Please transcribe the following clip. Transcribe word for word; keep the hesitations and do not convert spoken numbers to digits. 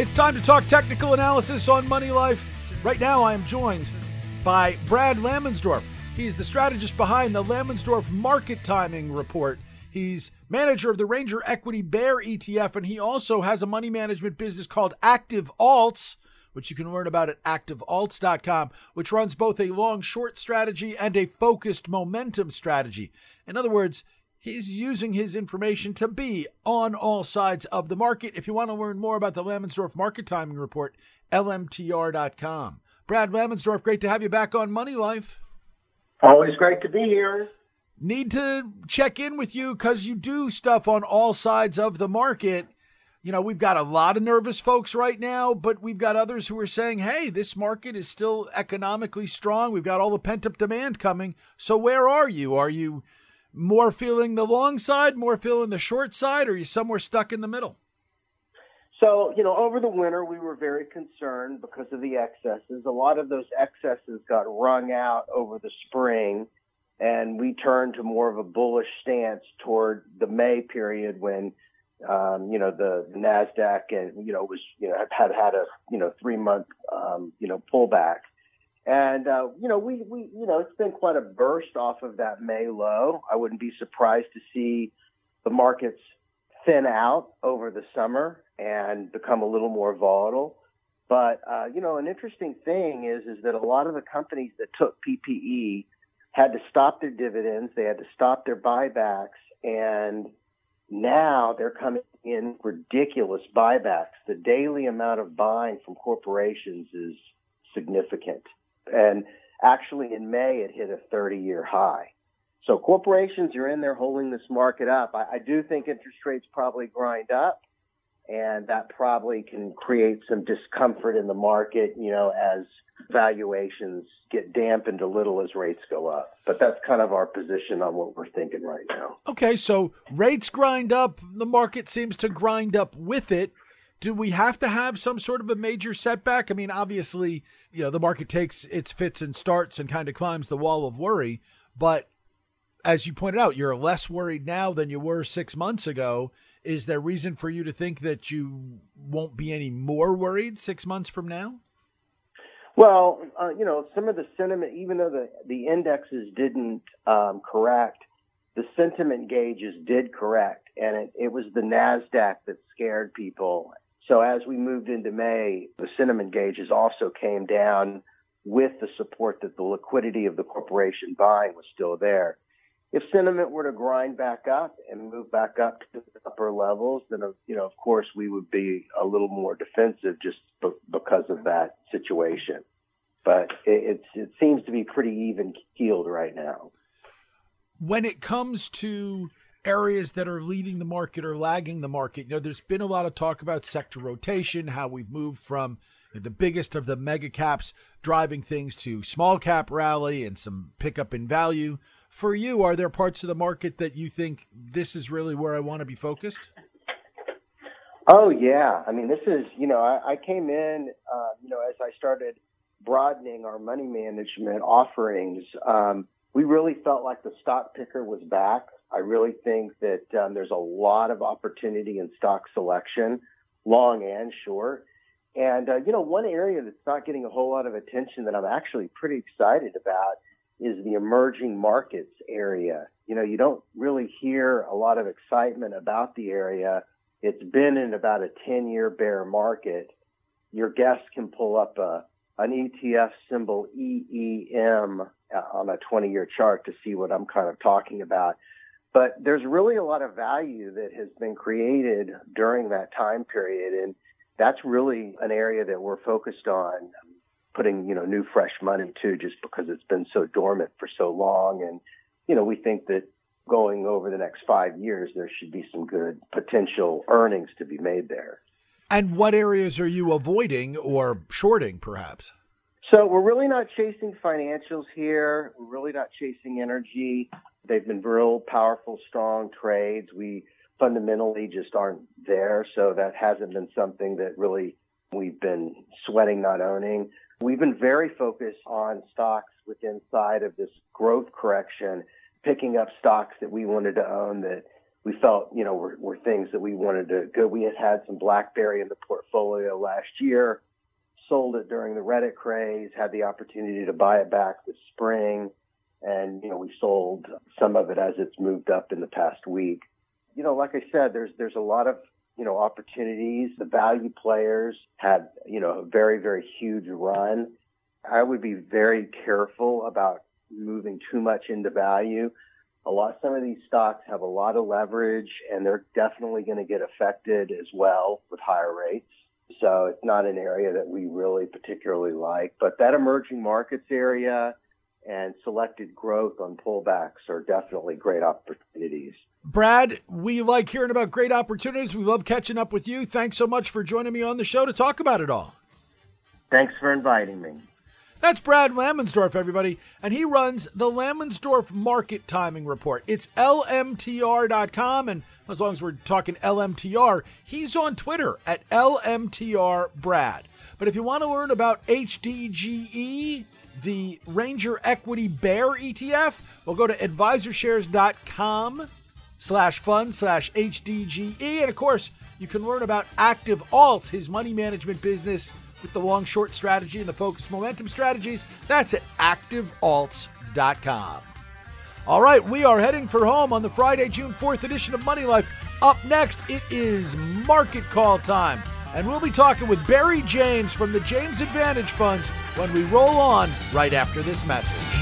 It's time to talk technical analysis on Money Life. Right now, I am joined by Brad Lamensdorf. He's the strategist behind the Lamensdorf Market Timing Report. He's manager of the Ranger Equity Bear E T F, and he also has a money management business called Active Alts, which you can learn about at active alts dot com, which runs both a long-short strategy and a focused momentum strategy. In other words, he's using his information to be on all sides of the market. If you want to learn more about the Lamensdorf Market Timing Report, L M T R dot com. Brad Lamensdorf, great to have you back on Money Life. Always great to be here. Need to check in with you because you do stuff on all sides of the market. You know, we've got a lot of nervous folks right now, but we've got others who are saying, hey, this market is still economically strong. We've got all the pent-up demand coming. So where are you? Are you more feeling the long side, more feeling the short side, or are you somewhere stuck in the middle? So, you know, over the winter, we were very concerned because of the excesses. A lot of those excesses got wrung out over the spring, and we turned to more of a bullish stance toward the May period when, um, you know, the NASDAQ and, you know, was, you know, had had a, you know, three month, um, you know, pullback. And, uh, you know, we, we, you know, it's been quite a burst off of that May low. I wouldn't be surprised to see the markets thin out over the summer and become a little more volatile. But, uh, you know, an interesting thing is, is that a lot of the companies that took P P E had to stop their dividends. They had to stop their buybacks. And now they're coming in ridiculous buybacks. The daily amount of buying from corporations is significant. And actually in May, it hit a thirty-year high. So corporations are in there holding this market up. I, I do think interest rates probably grind up, and that probably can create some discomfort in the market, you know, as valuations get dampened a little as rates go up. But that's kind of our position on what we're thinking right now. Okay, so rates grind up, the market seems to grind up with it. Do we have to have some sort of a major setback? I mean, obviously, you know, the market takes its fits and starts and kind of climbs the wall of worry. But as you pointed out, you're less worried now than you were six months ago. Is there reason for you to think that you won't be any more worried six months from now? Well, uh, you know, some of the sentiment, even though the, the indexes didn't um, correct, the sentiment gauges did correct. And it, it was the NASDAQ that scared people. So as we moved into May, the sentiment gauges also came down with the support that the liquidity of the corporation buying was still there. If sentiment were to grind back up and move back up to the upper levels, then, you know, of course, we would be a little more defensive just b- because of that situation. But it, it's, it seems to be pretty even keeled right now. When it comes to areas that are leading the market or lagging the market, you know, there's been a lot of talk about sector rotation, how we've moved from the biggest of the mega caps driving things to small cap rally and some pickup in value. For you, are there parts of the market that you think this is really where I want to be focused? Oh, yeah. I mean, this is, you know, I, I came in, uh, you know, as I started broadening our money management offerings, um, we really felt like the stock picker was back. I really think that um, there's a lot of opportunity in stock selection, long and short. And, uh, you know, one area that's not getting a whole lot of attention that I'm actually pretty excited about is the emerging markets area. You know, you don't really hear a lot of excitement about the area. It's been in about a ten-year bear market. Your guests can pull up a, an E T F symbol E E M on a twenty-year chart to see what I'm kind of talking about. But there's really a lot of value that has been created during that time period, and that's really an area that we're focused on putting, you know, new fresh money to, just because it's been so dormant for so long. And, you know, we think that going over the next five years, there should be some good potential earnings to be made there. And what areas are you avoiding or shorting, perhaps? So we're really not chasing financials here. We're really not chasing energy. They've been real powerful, strong trades. We fundamentally just aren't there. So that hasn't been something that really we've been sweating not owning. We've been very focused on stocks within inside of this growth correction, picking up stocks that we wanted to own that we felt, you know, were, were things that we wanted to go. We had had some BlackBerry in the portfolio last year, sold it during the Reddit craze, had the opportunity to buy it back this spring. And, you know, we sold some of it as it's moved up in the past week. You know, like I said, there's, there's a lot of, you know, opportunities. The value players had, you know, a very, very huge run. I would be very careful about moving too much into value. A lot, some of these stocks have a lot of leverage, and they're definitely going to get affected as well with higher rates. So it's not an area that we really particularly like. But that emerging markets area and selected growth on pullbacks are definitely great opportunities. Brad, we like hearing about great opportunities. We love catching up with you. Thanks so much for joining me on the show to talk about it all. Thanks for inviting me. That's Brad Lamensdorf, everybody, and he runs the Lamensdorf Market Timing Report. It's L M T R dot com, and as long as we're talking L M T R, he's on Twitter at L M T R Brad. But if you want to learn about H D G E, the Ranger Equity Bear E T F, we'll go to advisorshares.com slash fund slash HDGE. And of course, you can learn about Active Alts, his money management business with the long short strategy and the focused momentum strategies. That's at active alts dot com. All right, we are heading for home on the Friday, June fourth edition of Money Life. Up next, it is market call time. And we'll be talking with Barry James from the James Advantage Funds when we roll on right after this message.